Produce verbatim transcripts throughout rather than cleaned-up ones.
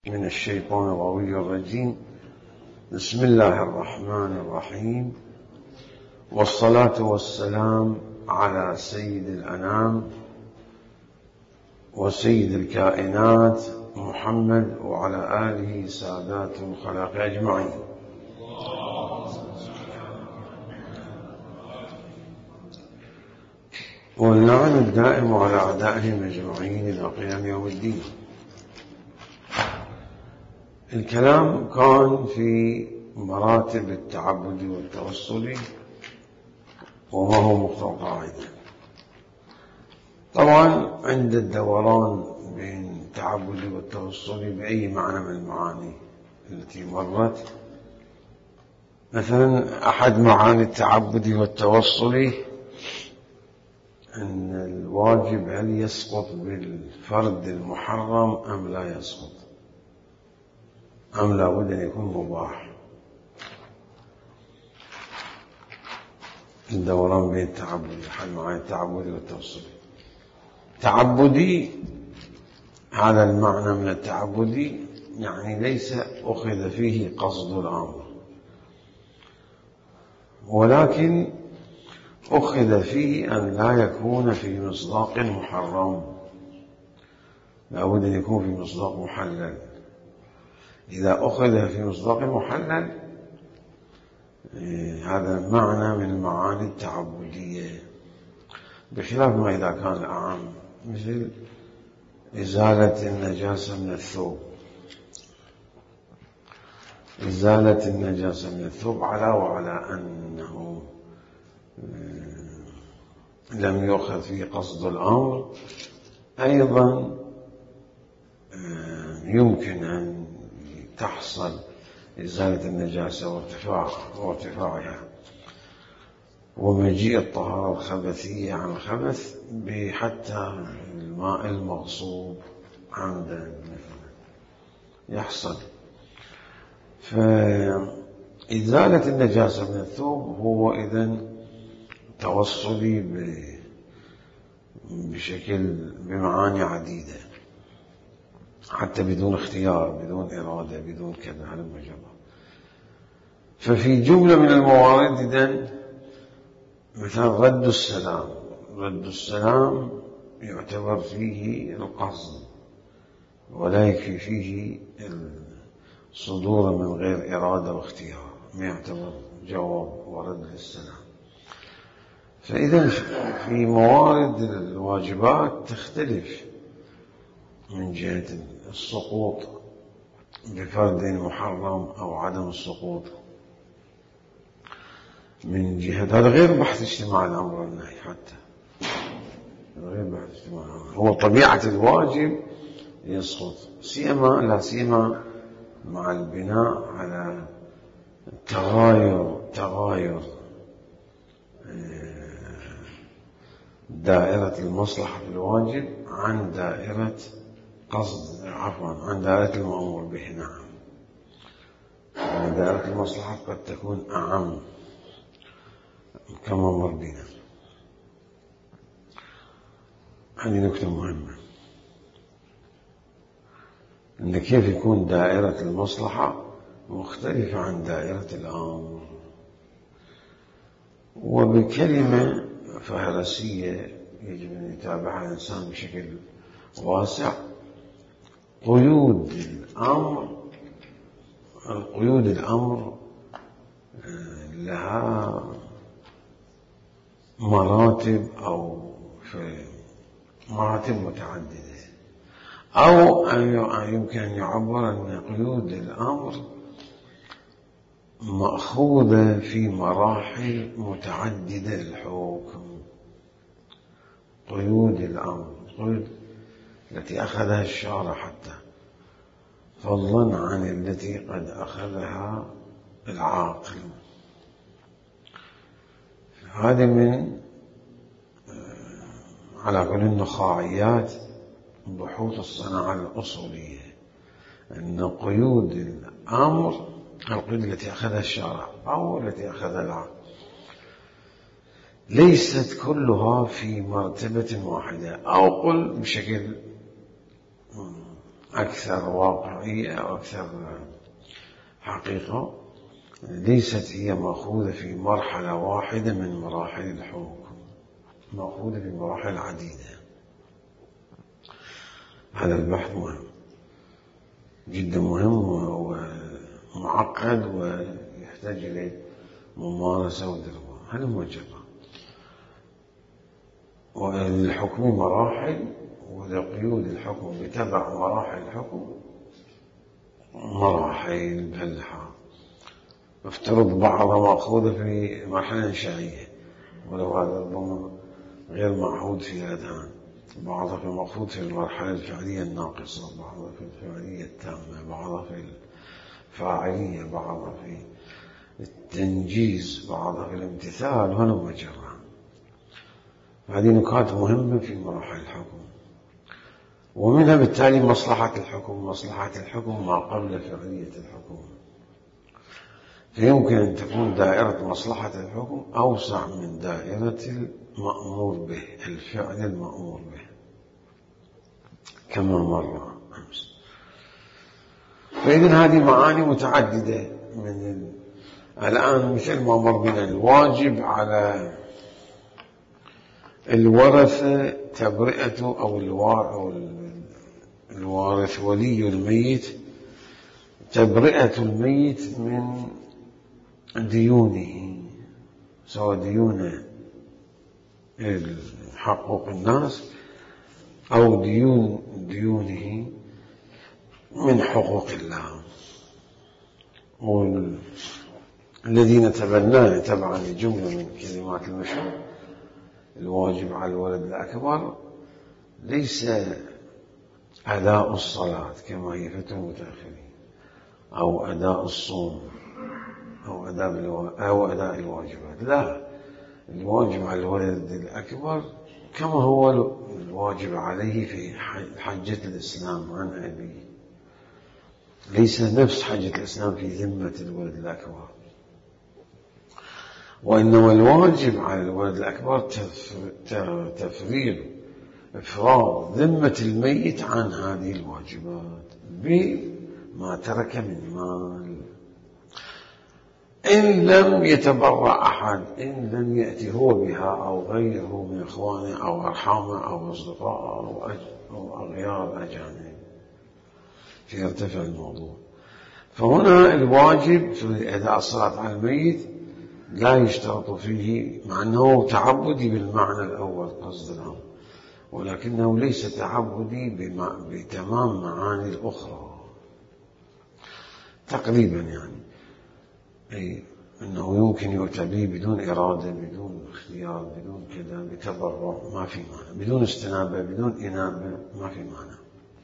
من الشيطان الغوي الرجيم. بسم الله الرحمن الرحيم، والصلاة والسلام على سيد الأنام وسيد الكائنات محمد وعلى آله سادات الخلق أجمعين. واللعن الدائم على أعدائهم أجمعين إلى قيام يوم الدين. الكلام كان في مراتب التعبد والتوسل وما هو مقتضى القاعدة. طبعا عند الدوران بين التعبد والتوسل بأي معنى من المعاني التي مرت، مثلا أحد معاني التعبد والتوسل أن الواجب هل يسقط بالفرد المحرم أم لا يسقط، أم لا بد أن يكون مباح. الدوران بين التعبد أحد معاني التعبد والتوسل. تعبدي هذا المعنى من التعبدي يعني ليس أخذ فيه قصد الأمر، ولكن أخذ فيه أن لا يكون في مصداق محرم، لا بد أن يكون في مصداق محلل. إذا أخذ في مصداق محلل هذا معنى من المعاني التعبدية، بخلاف ما إذا كان أعم، مثل إزالة النجاسة من الثوب. إزالة النجاسة من الثوب على وعلى أنه لم يؤخذ فيه قصد الأمر، أيضا يمكن أن تحصل إزالة النجاسة وارتفاع وارتفاعها ومجيء الطهارة الخبثية عن الخبث بحتى الماء المغصوب عمدا يحصل. فإزالة النجاسة من الثوب هو إذن توصلي بشكل بمعاني عديدة، حتى بدون اختيار، بدون إرادة، بدون كذا، على المجرد. ففي جملة من الموارد إذن مثلا رد السلام، رد السلام يعتبر فيه القصد ولا يكفي فيه الصدور من غير إرادة واختيار، ما يعتبر جواب ورد للسلام. فإذا في موارد الواجبات تختلف من جهة السقوط بفرد محرم أو عدم السقوط من جهة، هذا غير بحث اجتماع الأمر والنهي، حتى غير بحث اجتماع الأمر، هو طبيعة الواجب يسقط، سيما لا سيما مع البناء على تغاير تغاير دائرة المصلحة في الواجب عن دائرة قصد عفوا عن دائرة المأمور به. نعم، دائرة المصلحة قد تكون أعم كما مر بنا. هذه نكتة مهمة، أن كيف يكون دائرة المصلحة مختلفة عن دائرة الأمر. وبكلمة فهرسية يجب أن يتابعها الإنسان بشكل واسع، قيود الأمر قيود الأمر لها مراتب أو في مراتب متعددة، أو أن يمكن أن يعبر أن قيود الأمر مأخوذة في مراحل متعددة للحكم. قيود الأمر، قيود التي أخذها الشارع حتى، فضلا عن التي قد أخذها العاقل. هذه من على كل النخاعيات بحوث الصناعة الأصولية، أن قيود الأمر القيود التي أخذها الشارع أو التي أخذها العقل ليست كلها في مرتبة واحدة، أو قل بشكل أكثر واقعية أو أكثر حقيقة ليست هي مأخوذة في مرحلة واحدة من مراحل الحكم، مأخوذة في مراحل عديدة. هذا البحث مهم جدا، مهم ومعقد ويحتاج إلى ممارسة ودراسة. هذا موجبة. والحكم مراحل، ولقيود الحكم بتبع مراحل الحكم مراحل بهاللحاظ. افترض بعضها مأخوذة في مرحلة إنشائية، ولو هذا ربما غير معهود في الأذهان. بعضها في مأخوذ في المرحلة الفعلية الناقصة، بعضها في الفعلية التامة، بعضها في الفاعلية، بعضها في التنجيز، بعضها في الامتثال، وهلم جرا. هذه نكات مهمة في مراحل الحكم، ومنها بالتالي مصلحة الحكم. مصلحة الحكم ما قبل فعلية الحكم، فيمكن أن تكون دائرة مصلحة الحكم أوسع من دائرة المأمور به، الفعل المأمور به، كما مر أمس. فإذن هذه معاني متعددة من الآن، مثل ما مر بنا الواجب على الورثة تبرئة أو الوارث ولي الميت تبرئة الميت من ديونه، سواء ديون حقوق الناس أو ديون ديونه من حقوق الله. والذين تبناه تبعا لجملة من كلمات المشروع، الواجب على الولد الأكبر ليس أداء الصلاة كما هي فتوى المتأخرين، أو أداء الصوم، أو أداء أو أداء الواجبات. لا، الواجب على الولد الأكبر كما هو الواجب عليه في حجة الإسلام عن أبيه، ليس نفس حجة الإسلام في ذمة الولد الأكبر، وإنما الواجب على الولد الأكبر تفريغ إفراغ ذمة الميت عن هذه الواجبات بما ترك من مال، إن لم يتبرع أحد، إن لم يأتي هو بها أو غيره من إخوانه أو أرحامه أو أصدقائه أو أغيار أجانب، فيرتفع الموضوع. فهنا الواجب في أداء الصلاة على الميت لا يشترط فيه، مع أنه تعبدي بالمعنى الأول قصد الأمر، ولكنه ليس تعبدي بتمام معاني الأخرى تقريبا، يعني أي أنه يمكن يؤتى به بدون إرادة، بدون اختيار، بدون كذا، بتبرع، ما في معنى، بدون استنابة، بدون إنابة، ما في معنى.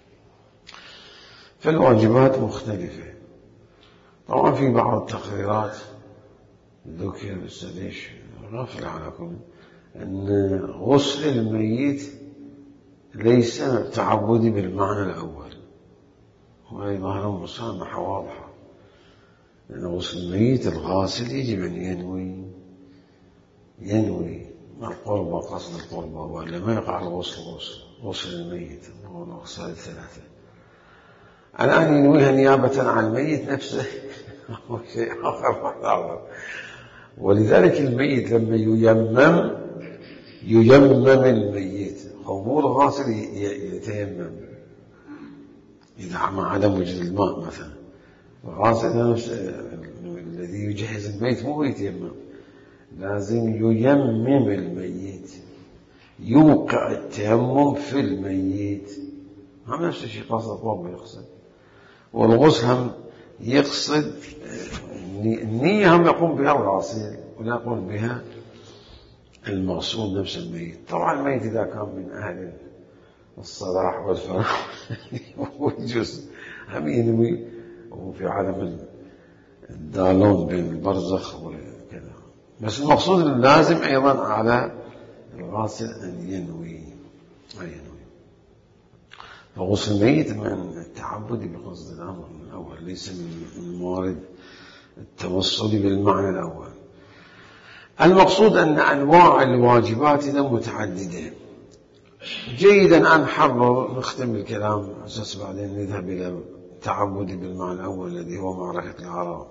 فالواجبات مختلفة. طبعا في بعض التقريرات ذكر السديش غافل على كل أن غسل الميت ليس تعبدي بالمعنى الأول، وهي ظاهرة مسامحة واضحة، لأن غسل الميت الغاسل يجب أن ينوي ينوي القربة، قصد القربة، ولا ما يقع الغسل غسل غسل الميت هو الأغسال الثلاثة. الآن ينويها نيابة عن الميت نفسه هو شيء آخر. ولذلك الميت لما ييمم ييمم الميت، هو الغاسل يتيمم إذا مع عدم وجود الماء مثلا. الغاسل الذي يجهز الميت مو يتيمم، لازم ييمم الميت، يوقع التيمم في الميت. هم نفس الشيء قصد الطوبة يقصد، والغسل هم يقصد النية، هم يقوم بها الغاسل ولا يقوم بها المغسول نفس الميت. طبعا الميت إذا كان من أهل الصلاح والفلاح والجزء هم ينوي، وفي عالم الدالون بين البرزخ وكذا. بس المقصود لازم أيضا على الغاسل أن ينوي أن ينوي. فغسل الميت من التعبد بقصد الأمر من الأول، ليس من الموارد التوصلي بالمعنى الأول. المقصود أن أنواع الواجبات متعددة. جيدا أن نحرر نختم الكلام أساس بعدين نذهب إلى التعبد بالمعنى الأول الذي هو معركة العرب.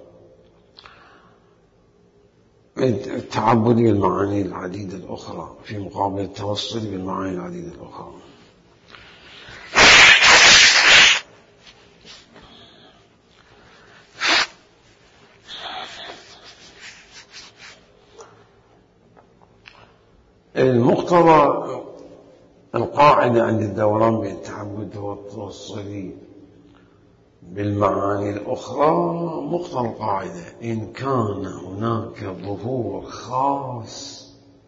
التعبد بالمعاني العديدة الأخرى في مقابل التوصل بالمعاني العديدة الأخرى. المقتضى القاعدة عند الدوران بين التعبد والتوصل بالمعاني الأخرى، مقتضى القاعدة إن كان هناك ظهور خاص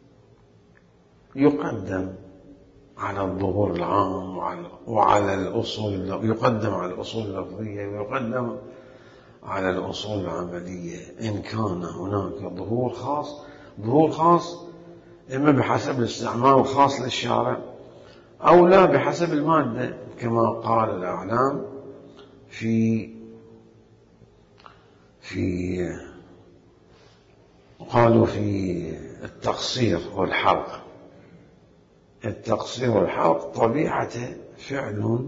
يقدم على الظهور العام وعلى الأصول، يقدم على الأصول اللفظية ويقدم على الأصول العملية. إن كان هناك ظهور خاص، ظهور خاص إما بحسب الاستعمال الخاص للشارع أو لا بحسب المادة، كما قال الأعلام في في قالوا في التقصير والحلق. التقصير والحلق طبيعته فعل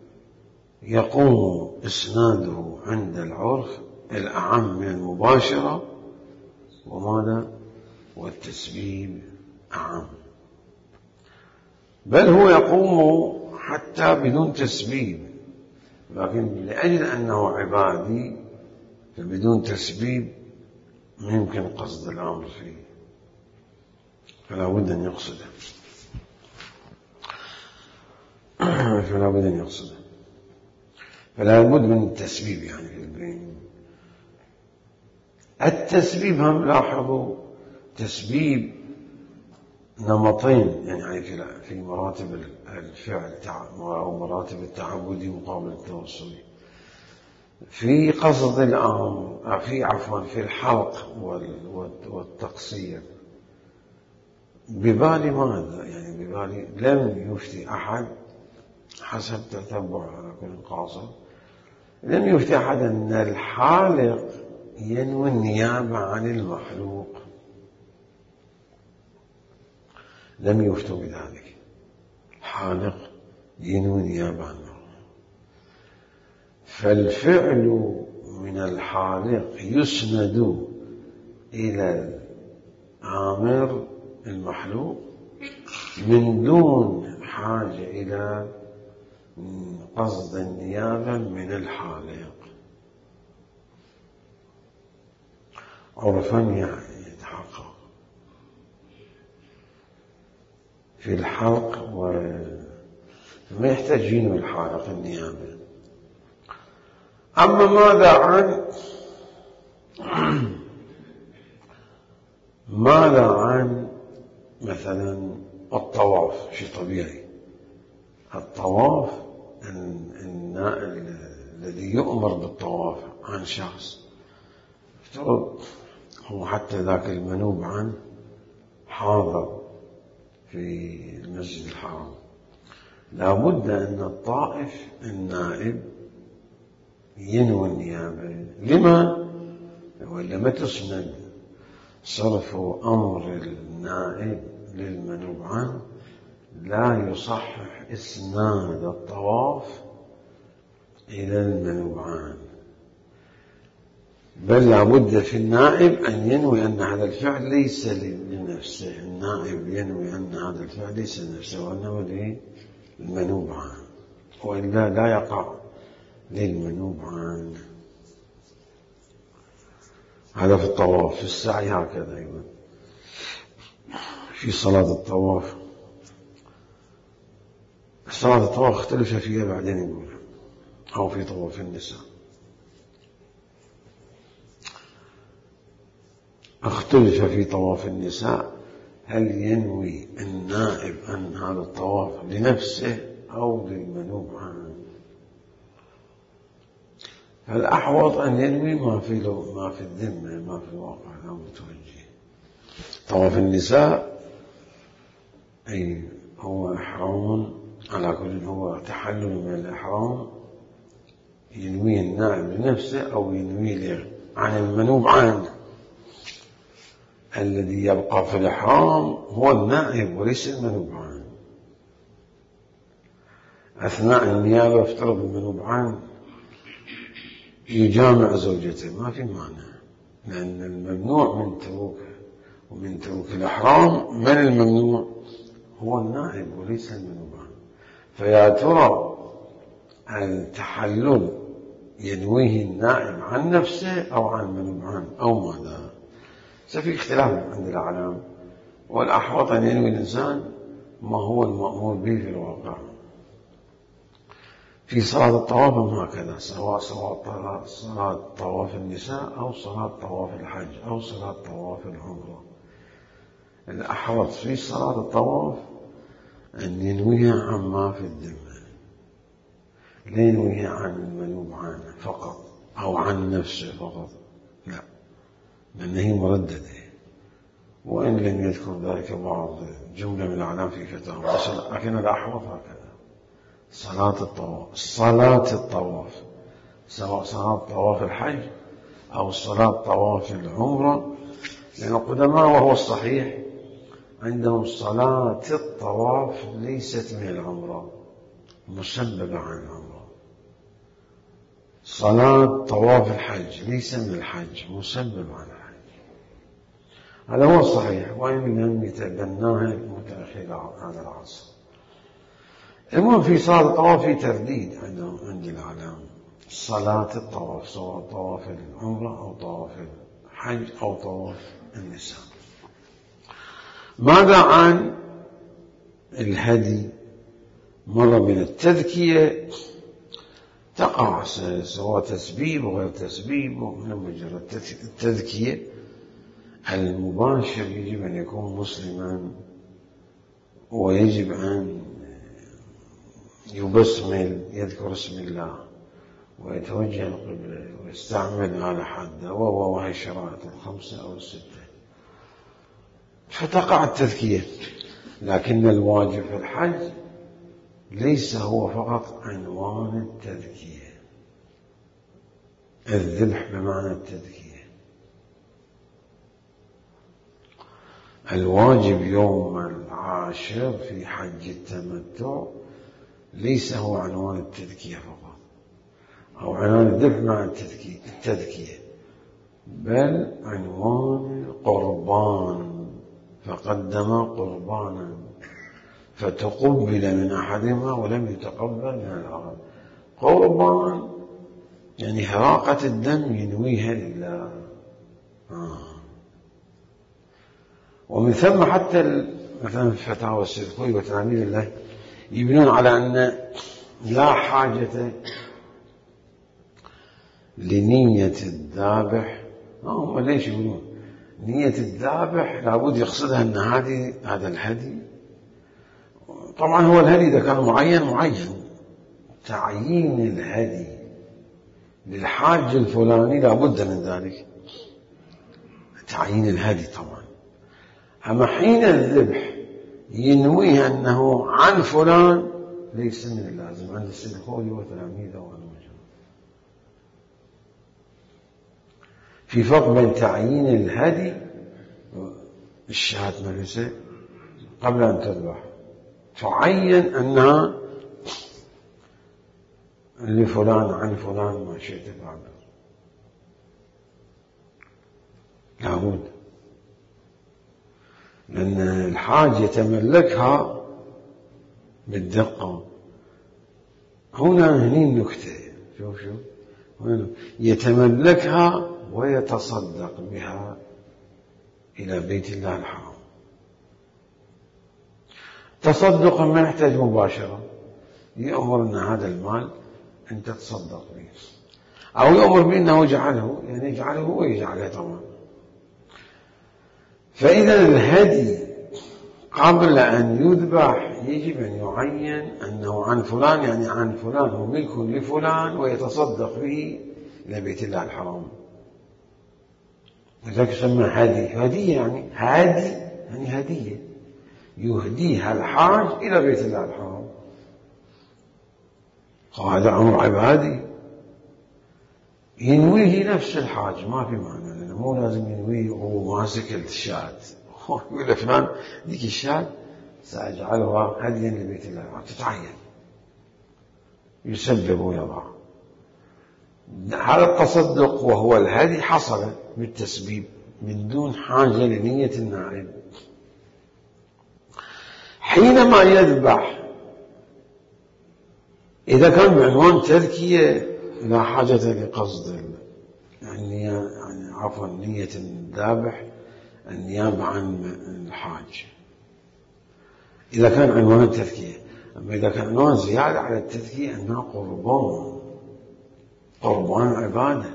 يقوم إسناده عند العرف الأعم من المباشرة، وماذا؟ والتسبيب أعم، بل هو يقوم حتى بدون تسبيب، لكن لأجل أنه عبادي فبدون تسبيب يمكن قصد الأمر فيه، فلا بد أن يقصده فلا بد أن يقصده فلا بد من التسبيب. يعني في البين التسبيب هم لاحظوا تسبيب نمطين، يعني في مراتب الفعل أو مراتب التعبدي مقابل التوصلي. في قصد الأمر في عفوا في الحلق والتقصير ببالي ماذا؟ يعني ببالي لم يفتي أحد حسب تتبع على كل قاصد، لم يفتي أحد أن الحالق ينوي النيابة عن المخلوق، لم يفتوا بذلك. الحالق ينوي نيابة عنه، فالفعل من الحالق يسند إلى عامر المحلوق من دون حاجة إلى قصد النيابة من الحالق، عرفا يتحقق في الحلق، وما يحتاجين الحالق النيابة. أما ماذا عن ماذا عن مثلا الطواف؟ شيء طبيعي، الطواف الذي يؤمر بالطواف عن شخص افترض هو حتى ذاك المنوب عنه حاضر في المسجد الحرام، لا بد أن الطائف النائب ينوي النيابة. لما؟ ولا ما تسند صرف أمر النائب للمنوب عنه لا يصحح إسناد الطواف إلى المنوب عنه، بل لا بد في النائب أن ينوي أن هذا الفعل ليس لنفسه، النائب ينوي أن هذا الفعل ليس لنفسه وأنه للمنوب عنه، وإلا لا يقع للمنوب عنه. هذا في الطواف. في السعي هكذا أيضا، في صلاة الطواف. صلاة الطواف اختلف فيها بعدين يقول، أو في طواف النساء اختلف في طواف النساء هل ينوي النائب أن هذا الطواف لنفسه أو للمنوب عنه. فالأحوط أن ينوي ما في ما في الذمة، ما في الواقع، لا متوجه. طواف النساء أي هو إحرام على كل، هو تحلل من الإحرام، ينوي النائب لنفسه أو ينوي عن المنوب عنه. الذي يبقى في الإحرام هو النائب وليس المنوب عنه. أثناء النيابة افترض المنوب عنه يجامع زوجته، ما في مانع، لأن الممنوع من تروكه ومن تروك الإحرام من الممنوع هو النائب وليس المنوب عنه. فيا ترى التحلل ينويه النائب عن نفسه أو عن المنوب عنه أو ماذا؟ سفي اختلاف عند الأعلام، والأحوط أن ينوي الإنسان ما هو المأمور به في الواقع. في صلاة الطواف هكذا، سواء صلاة طواف النساء أو صلاة طواف الحج أو صلاة طواف العمرة، الأحوط في صلاة الطواف أن ينويها عما في الذمة، لا ينويها عن المنوب عنه فقط أو عن نفسه فقط، لا، لأن هي مرددة، وإن لم يذكر ذلك بعض جملة من الأعلام في فتاوى، لكن الأحوط هكذا. صلاة الطواف صلاة الطواف سواء صلاة طواف الحج أو صلاة طواف العمرة، لأن القدماء وهو الصحيح عندهم صلاة الطواف ليست من العمرة، مسببة عن العمرة. صلاة طواف الحج ليس من الحج، مسبب عن الحج. هذا هو الصحيح، وإن لم يتبناه المتأخر على العصر. المهم في صلاة الطواف في ترديد عندهم عند العلام، صلاة الطواف سواء طواف العمرة أو طواف الحج أو طواف النساء. ماذا عن الهدي؟ مرة من التذكية تقع سواء تسبيب وغير تسبيب، ومن مجرد التذكية المباشر يجب أن يكون مسلما، ويجب أن يبسمل، يذكر اسم الله ويتوجه القبلة ويستعمل آلة حادة وهي الشرائط الخمسة أو الستة، فتقع التذكية. لكن الواجب في الحج ليس هو فقط عنوان التذكية، الذبح بمعنى التذكية. الواجب يوم العاشر في حج التمتع ليس هو عنوان التذكية فقط أو عنوان الذبح مع التذكية، بل عنوان قربان، فقدم قربانا فتقبل من أحدهما ولم يتقبل من الآخر. قربان يعني هراقة الدم ينويها لله. آه. ومن ثم حتى مثلا في فتاوى السيدخوي وتلاميذ الله يبنون على أن لا حاجة لنية الذابح. هم ليش يقولون نية الذابح لابد يقصدها أن هذه هذا الهدي؟ طبعا هو الهدي إذا كان معين معين، تعيين الهدي للحاج الفلاني لابد من ذلك، تعيين الهدي طبعا. أما حين الذبح ينويه أنه عن فلان ليس من اللازم عند السيدخوي وتلاميذه والمجمع. في فرق بين تعيين الهدي الشاة ملسة قبل أن تذبح، تعين أنها لفلان عن فلان ما شئت بعد، لابد، لأن الحاج يتملكها بالدقة. هنا هني النكتة، شوف شوف هنا يتملكها ويتصدق بها إلى بيت الله الحرام. تصدقا ما يحتاج مباشرة، يأمر أن هذا المال أنت تصدق به، أو يأمر بأنه يجعله، يعني يجعله ويجعله طبعا. فإذا الهدي قبل أن يذبح يجب أن يعين أنه عن فلان، يعني عن فلان هو ملك لفلان ويتصدق به إلى بيت الله الحرام. لذلك يسمى هدي. هدي يعني هادي يعني هدية يهديها الحاج إلى بيت الله الحرام. هذا أمر عبادي ينويه نفس الحاج، ما في معنى، لأنه مو لازم ينويه وهو ماسك الشاة يقول لفلان ديك الشاة سأجعلها هديا لبيت الله، تتعين. يسبب ويضع. هذا التصدق وهو الهدي حصل بالتسبيب من دون حاجة لنية النائب. حينما يذبح إذا كان بعنوان تذكية لا حاجة لقصد يعني يعني عفوا نية الذابح النيابة عن الحاج إذا كان عنوان تذكية. أما إذا كان عنوان زيادة على التذكية أنها قربان قربان عبادة،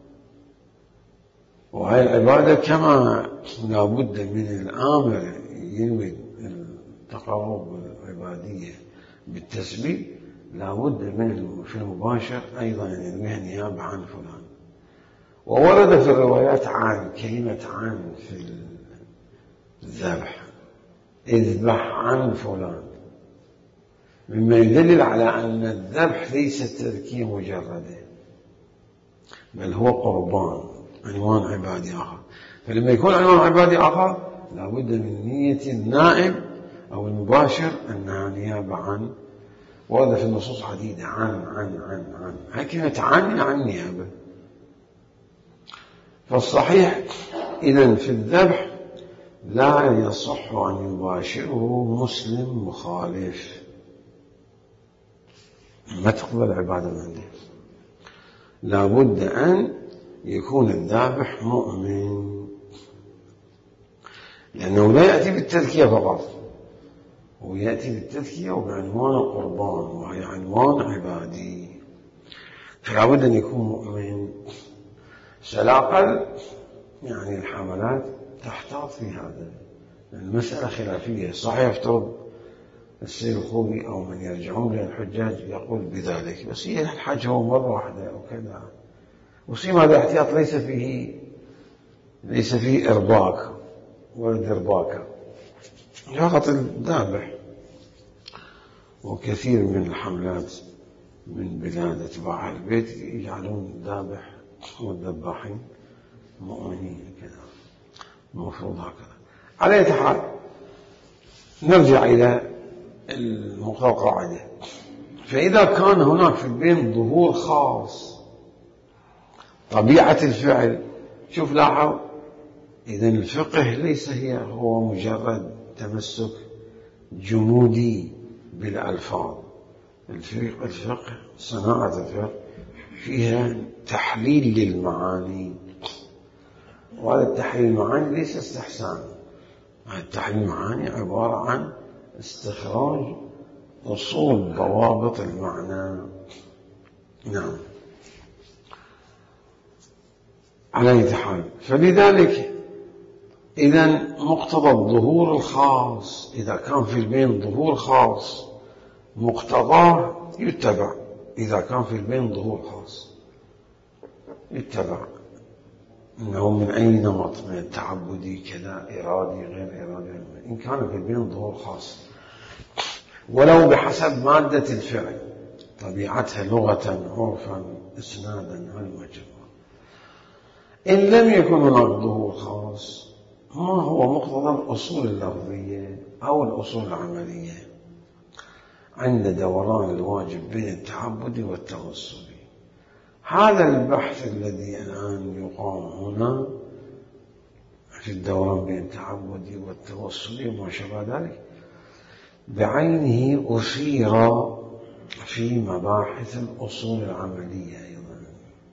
وهي العبادة كما لا بد من الآمر ينوي التقرب العبادية بالتسبيح لا بد من في المباشر أيضا ينويها نيابة عن فلان. وورد في الروايات عن كلمة عن في الذبح اذبح عن فلان، مما يدلل على أن الذبح ليس تذكية مجردة بل هو قربان عنوان عبادي آخر. فلما يكون عنوان عبادي آخر لا بد من نية النائب أو المباشر أنها نيابة عن. ورد في النصوص عديدة عن عن عن عن هاي كلمة عن عن نيابة. فالصحيح إذن في الذبح لا يصح أن يباشره مسلم مخالف ما تقبل عبادة من عنده. لا بد أن يكون الذابح مؤمن، لأنه لا يأتي بالتذكية فقط، هو يأتي بالتذكية وبعنوان القربان وهي عنوان عبادي، فلا بد أن يكون مؤمن. سلاقل يعني الحملات تحتاط في هذا، المسألة خلافية. صحيح يفترض السيد الخوئي أو من يرجعون للحجاج يقول بذلك، بس هي الحج هو مرة واحدة أو كذا، وسيم هذا احتياط ليس فيه ليس فيه إرباك ولا إرباك، فقط الذابح. وكثير من الحملات من بلاد اتباع البيت يجعلون الذابح والذباحين مؤمنين كذا، المفروض هكذا. على أي حال نرجع إلى القاعدة. فإذا كان هناك في البين ظهور خاص طبيعة الفعل، شوف لاحظ، إذن الفقه ليس هي هو مجرد تمسك جمودي بالألفاظ. الفقه صناعة الفقه فيها تحليل للمعاني، وهذا التحليل المعاني ليس استحسان، هذا التحليل المعاني عبارة عن استخراج أصول ضوابط المعنى. نعم. على أي حال، فلذلك إذن مقتضى الظهور الخاص إذا كان في البين ظهور خاص مقتضاه يتبع. إذا كان في البين ظهور خاص يتبع، إنه من أي نمط، من التعبدي كذا، إرادي غير إرادي، إن كان في البين ظهور خاص ولو بحسب مادة الفعل طبيعتها لغة عرفا إسنادا هالمجرى. إن لم يكن هناك ظهور خاص، ما هو مقتضى الأصول اللفظية أو الأصول العملية عند دوران الواجب بين التعبدي والتوسلي. هذا البحث الذي الآن يقام هنا في الدوران بين التعبدي والتوسلي وما شابه ذلك بعينه أثير في مباحث الأصول العملية أيضا،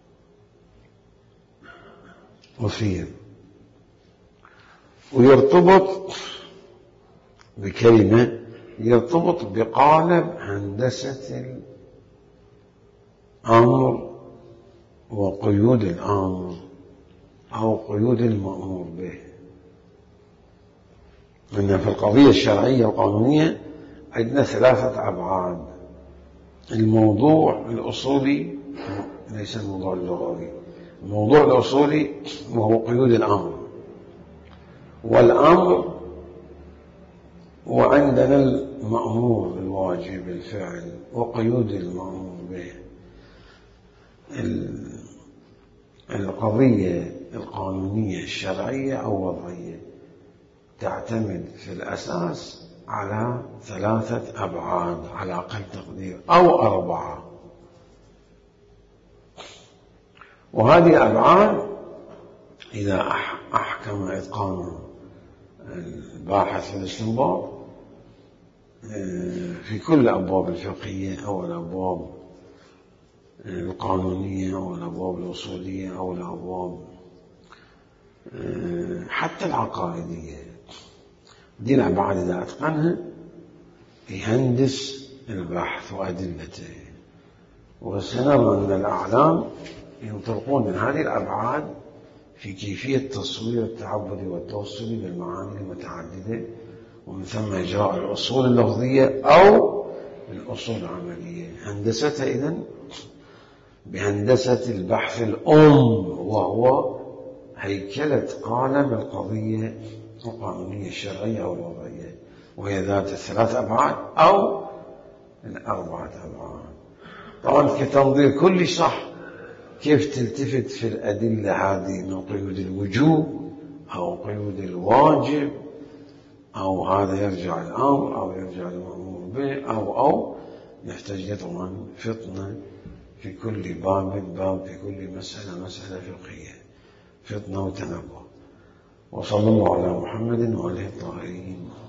أثير ويرتبط بكلمة، يرتبط بقالب هندسة الأمر وقيود الأمر أو قيود المأمور به. أن في القضية الشرعية القانونية عندنا ثلاثة أبعاد: الموضوع الأصولي ليس الموضوع اللغوي، الموضوع الأصولي وهو قيود الأمر، والأمر، وعندنا المأمور الواجب الفعل وقيود المأمور به. القضية القانونية الشرعية أو وضعية تعتمد في الأساس على ثلاثة أبعاد على أقل تقدير أو أربعة. وهذه الأبعاد إذا أحكم إتقان الباحث في الاستنباط في كل الأبواب الفقهية أو الأبواب القانونية أو الأبواب الأصولية أو الأبواب حتى العقائدية، دي الأبعاد إذا أتقنها يهندس البحث وأدلته. وسنرى أن الأعلام ينطلقون من هذه الأبعاد في كيفية تصوير التعبد والتوصل بالمعاني المتعددة، ومن ثم إجراء الأصول اللفظية أو الأصول العملية. هندستها إذن بهندسة البحث الأم، وهو هيكلة قالب القضية القانونية الشرعية أو الوضعية، وهي ذات الثلاث أبعاد أو الأربعة أبعاد. طبعا كتنظير كل صح كيف تلتفت في الأدلة هذه من قيود الوجوب أو قيود الواجب، أو هذا يرجع الأمر أو يرجع المأمور به أو أو يحتاج طبعا فطنة في كل باب باب، في كل مسألة مسألة فقهية، فطنة وتنبه. وصلى الله على محمد وآله الطاهرين.